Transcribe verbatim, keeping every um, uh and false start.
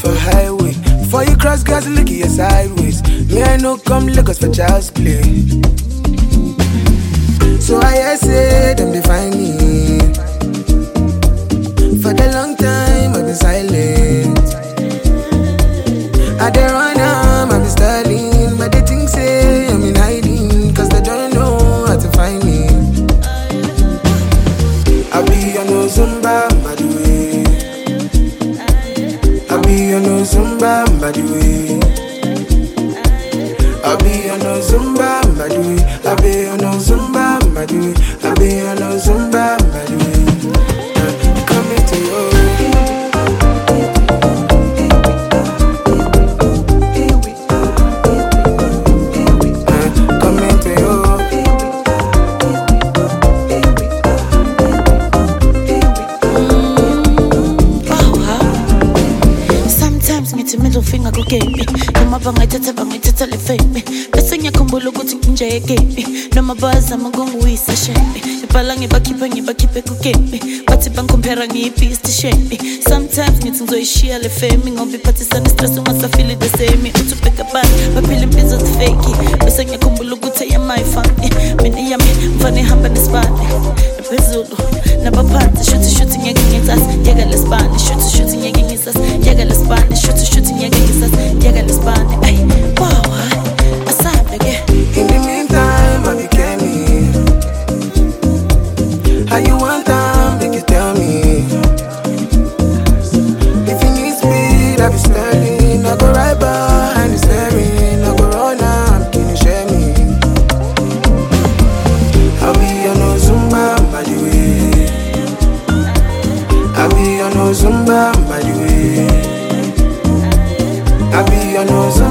for highway. Before you cross, guys, look at your sideways. Me, I no come Lagos for child's play. So I say them define me. For the long time I've been silent. I dey run am, I've been styling, but they think say I'm in hiding, cause they don't know how to find me. I be on no Zumba, by the way. I be on no Zumba, by the way. I be on no Zumba, by the way. I be on no Zumba, by the way. I be on no Zumba, by the way. Uh, coming to you. Uh, coming to you. Ngithi middle finger ku game noma bangayithatha bangayithatha le fame bese ngiyakhumbula ukuthi nje game noma bazama ngongiwisa shame ibhala ngibakhipha ngibakhiphe ku game bathi bangicompare ngiyibeast shame sometimes ngithi ngizoyishiya le fame ngoba iphathisa stress ungasafeel the same uthi bheka abantu baphila impilo fake bese ngiyakhumbula ukuthi yami funny mina yami mfane hamba nesibane phezulu nabaphansi shuthi shuthi ngeke ngithathe yeka lesibane shuthi shuthi ngeke ngithathe yeka lesibane shuthi shuthi ngeke ngithathe yeka lesibane ay wow asabe ke. In the meantime I became me. How you want time make you tell me. If you need speed I be sterling. I go right behind the steering. I go run am can you share me. I be on no Zumba by the way. I be on no Zumba by the way. I be on no Zumba.